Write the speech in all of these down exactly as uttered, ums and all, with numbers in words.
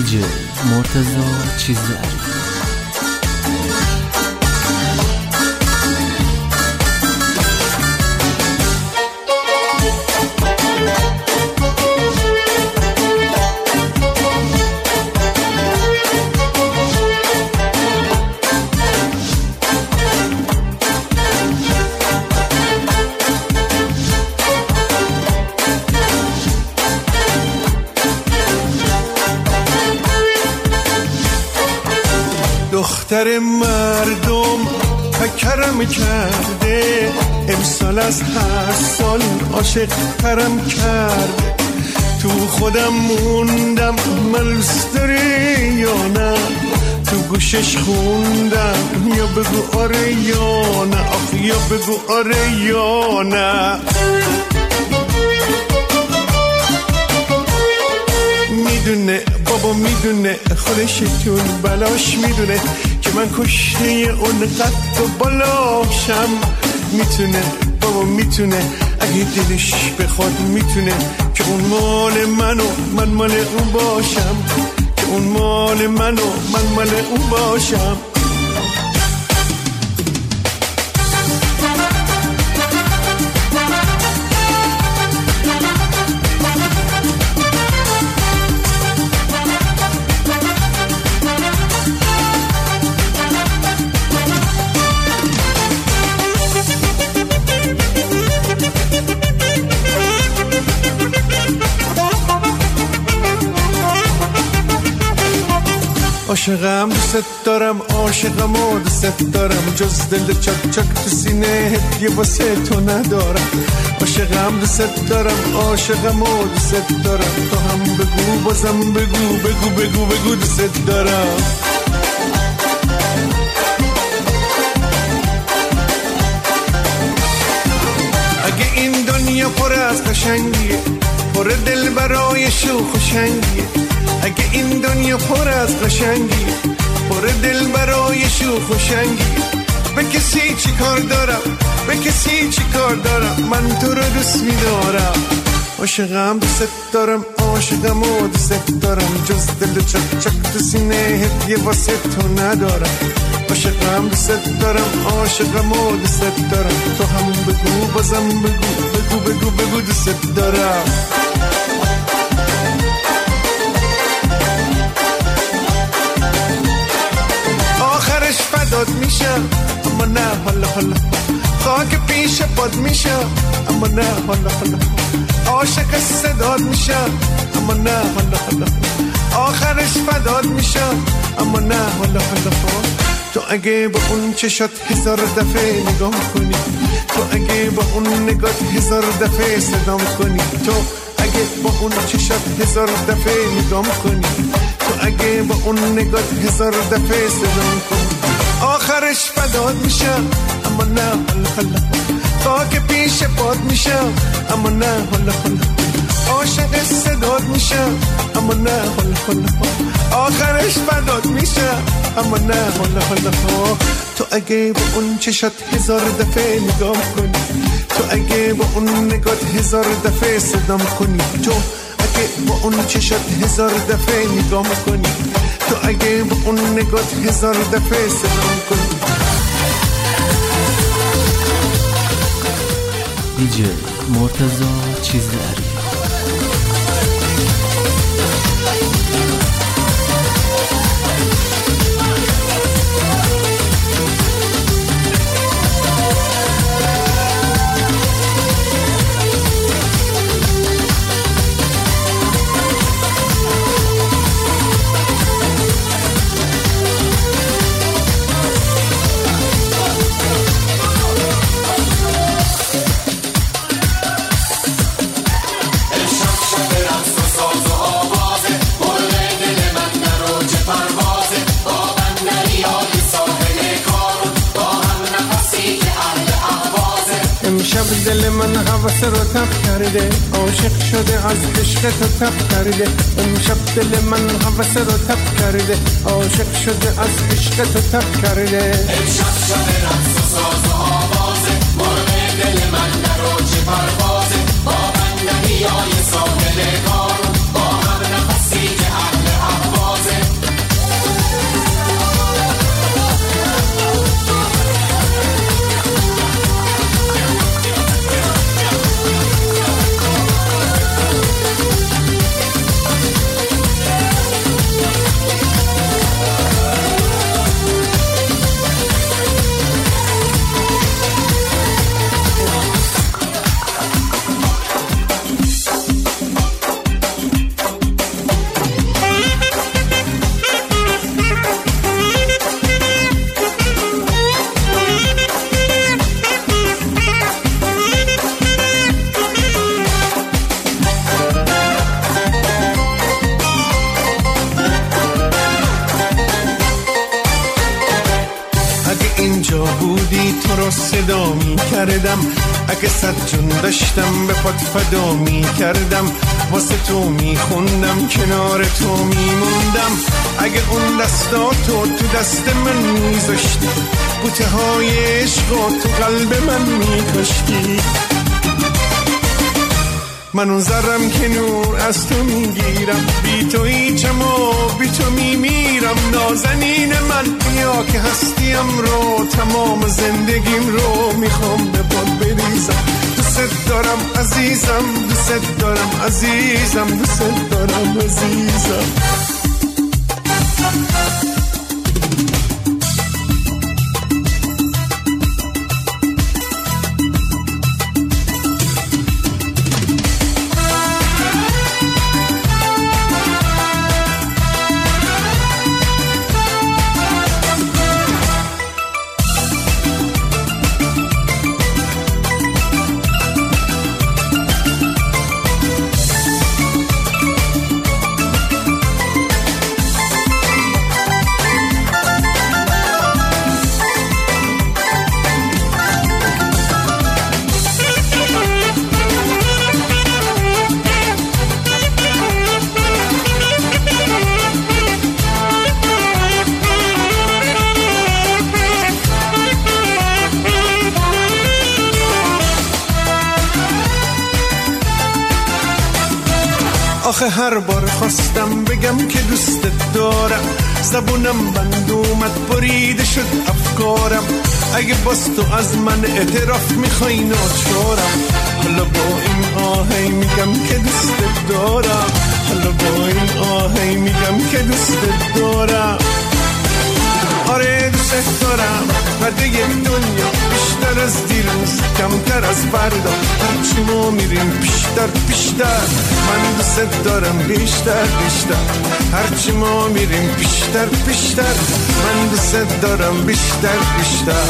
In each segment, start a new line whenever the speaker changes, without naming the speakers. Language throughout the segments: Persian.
دیجی مرتضی چیز عریف.
دختر مردم فکرم کرده، امسال از هر سال عاشق ترم کرده. تو خودم موندم ملوس داری یا نه، تو گوشش خوندم یا بگو آره یا نه، آخ یا بگو آره یا نه. میدونه بابا میدونه، خودشتون بلاش میدونه که من کشته اون قد و بالاشم. میتونه بابا میتونه، اگه دلش بخواد میتونه که اون مال منو من مال اون باشم، که اون مال منو من مال اون باشم. عاشقم دوست دارم، عاشقم و دوست دارم، جز دل چک چک تو سینه یه واسه تو ندارم. عاشقم دوست دارم، عاشقم و دوست دارم، تو هم بگو بازم بگو بگو بگو بگو دوست دارم. اگه این دنیا پر از قشنگیه، پر دل برای شوخ و شنگیه، اگه این دنیا پر از قشنگی، پر دل برای شوخ و شنگی، به کسی چی کار دارم، به کسی چی کار دارم، من تو رو دوست می‌دارم. عاشقم دوست دارم، عاشقم و دوست دارم، جز دل چک چک تو سینه یه واسه تو ندارم. عاشقم دوست دارم، عاشقم و دوست دارم، تو هم بگو بازم بگو بگو بگو بگو دوست دارم. فدات میشم اما نه حالا حالا، خاک پیش پاد میشم اما نه حالا حالا، عاشق صدات میشم اما نه حالا حالا، آخرش فدات میشم اما نه حالا حالا. تو اگه با اون چشات هزار دفعه نگاه کنی، تو اگه با اون نگات هزار دفعه صدام کنی، تو اگه با اون چشات هزار دفعه نگاه کنی، تو اگه با اون نگات هزار دفعه صدام کنی، آخرش فدات میشم اما نه حالا حالا، خاک پیش پات میشم اما نه حالا حالا، عاشق صدات میشم اما نه حالا حالا، آخرش فدات میشم اما نه حالا حالا. تو اگه با اون چشات هزار دفعه نگاه کنی، تو اگه با اون نگات هزار دفعه صدام کنی، تو اگه با اون چشات هزار دفعه نگاه کنی، تو اگه با اون نگات هزار دفعه سلام کنی.
دیجی مرتضی چیز عریف.
دل من هوس رو تب کرده، عاشق شده از عشق تو تب کرده. امشب دل من هوس رو تب کرده، عاشق شده از عشق تو تب کرده.
امشب شب رقص و ساز و آوازه، مرغ دل من در اوج پروازه، با بندگی های ساحل کارون، با هم نفسی که اهل اهوازه.
بودی تو رو صدا می کردم، اگه صد جون داشتم به پات فدا می کردم، واسه تو می خوندم کنار تو می موندم. اگه اون دستا تو تو دست من می زشتی، بوته های عشقا تو قلب من می کشتی. من اون ذرم که نور از تو میگیرم، بی تو هیچم و بی تو میمیرم. نازنین من بیا که هستیم رو، تمام زندگیم رو میخوام به پات بریزم. دوست دارم عزیزم، دوست دارم عزیزم، دوست دارم عزیزم. آخه هر بار خواستم بگم که دوستت دارم، زبونم بند اومد بریده شد افکارم. اگه باز تو از من اعتراف میخوای ناچارم، حالا با این آهی میگم که دوستت دارم، حالا با این آهی میگم که دوستت دارم. آره دوست دارم قده دنیا بیشتر از دیروز، کمتر از فردا. هرچی ما میریم بیشتر بیشتر، من دوست دارم بیشتر بیشتر. هرچی ما میریم بیشتر بیشتر، من دوست دارم بیشتر بیشتر.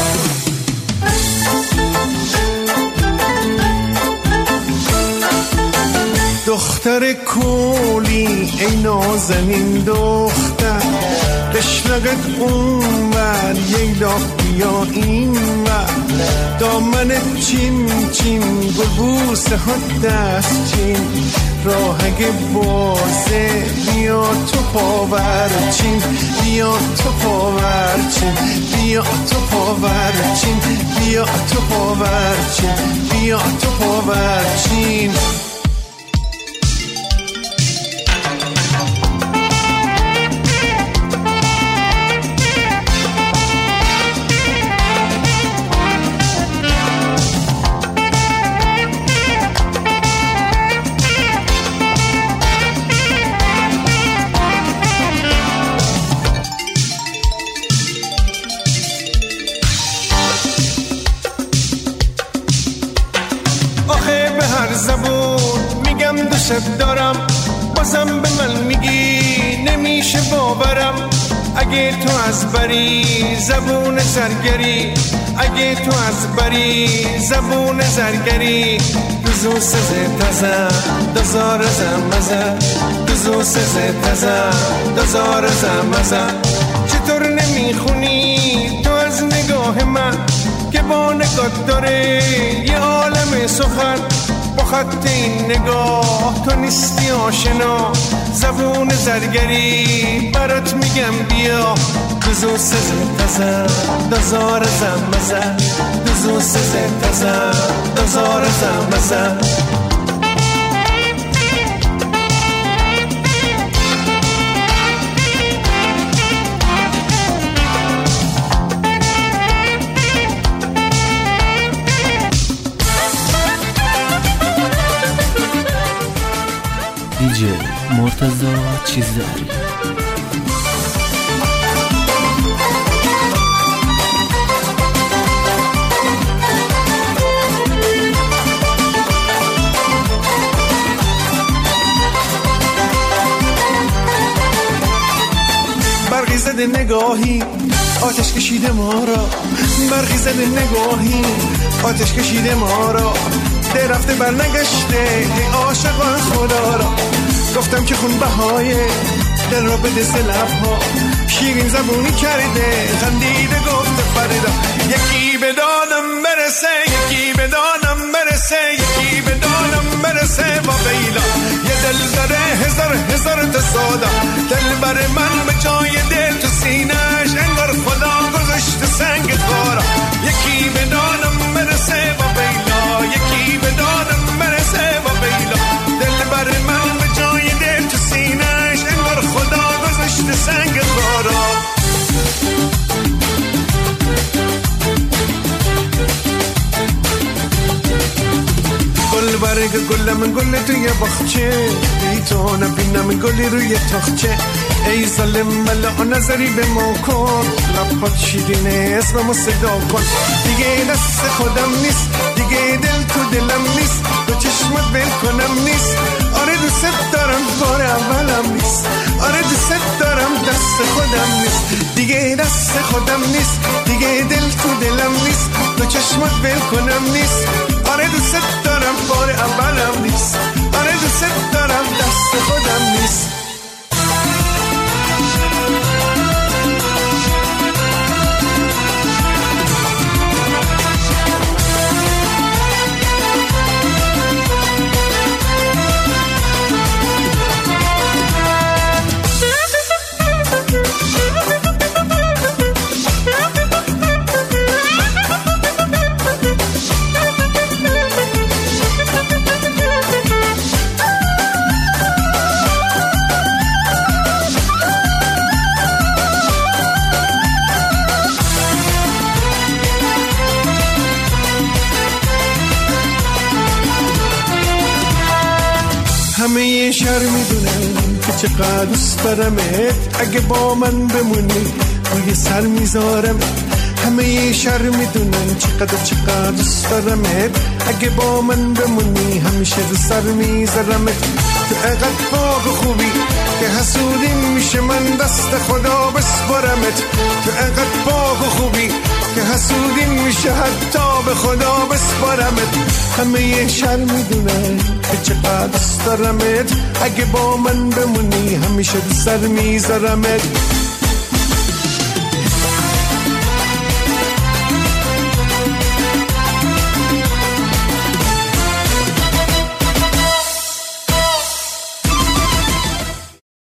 دختر کولی ای نازنین دختر، قشنقت اون ور ییلا بیا این ور، دامنت چین چین گلبوسه ها دست چین، راهگ بازه بیا تو پاور چین، بیا تو پاور چین، بیا تو پاور چین، بیا تو پاور چین، بیا تو پاور چین. دوست دارم بازم به من میگی نمیشه باورم. اگه تو از بری زبون زرگری، اگه تو از بری زبون زرگری، دوزو سزه تزه دوزار زمزه، دوزو سزه تزه دوزار زمزه. چطور نمیخونی تو از نگاه من که با نگاه داره یه عالم سخن؟ با خط این نگاه تو نیستی آشنا، زبون زرگری برات میگم بیا. دوزو سزه تزه دوزار زمزه، دوزو سزه تزه دوزار زمزه.
دیجی مرتضی چیزداری.
برقی زده نگاهی آتش کشیده ما را، برقی زده نگاهی آتش کشیده ما را. ده رفته بر نگشته ای عاشقان خدا را. گفتم که خون بهای دل را به دست لبها، شیرین زبونی کرده خندیده گفته فردا یکی به دانم برسه یکی به دانم برسه یکی به دانم برسه با بیلا یه دل داره هزار هزار تا سادا دل بر من به جای دل تو سینهش انگار خدا گذاشته سنگ خارا یکی به دانم برسه با بیلا یکی به دانم برسه با بیلا دل بر من به جای دل تو سینهش انگار خدا گذاشته سنگ خارا گل برگ گلم گل توی باغچه بی تو نبینم گلی روی تاخچه ای ظالم ملا نظری به ما کن لبات شیرینه اسممو صدا کن دیگه دست خودم نیست دیگه دل تو دلم نیست تو چشمت ول کنم نیست آره دوست دارم بار اولم نیست آره دوست دارم دست خودم نیست دیگه دست خودم نیست دیگه دل تو دلم نیست تو چشمت ول کنم نیست آره دوست دارم بار اولم نیست آره دوست دارم دست خودم نیست همه شهر میدونم که چقدر دوست دارمت اگه با من بمونی روی سر میذارم همه شهر میدونم چقدر چقدر دوست دارمت اگه با من بمونی همیشه رو سر میذارمت تو اقدر باغ خوبی که حسودی میشه من دست خدا بسپرمت تو اقدر باغ خوبی که حسودی میشه حتی به خدا بسپرمت همه شهر میدونن که چقدر دوست دارمت اگه با من بمونی همیشه رو سر میذارمت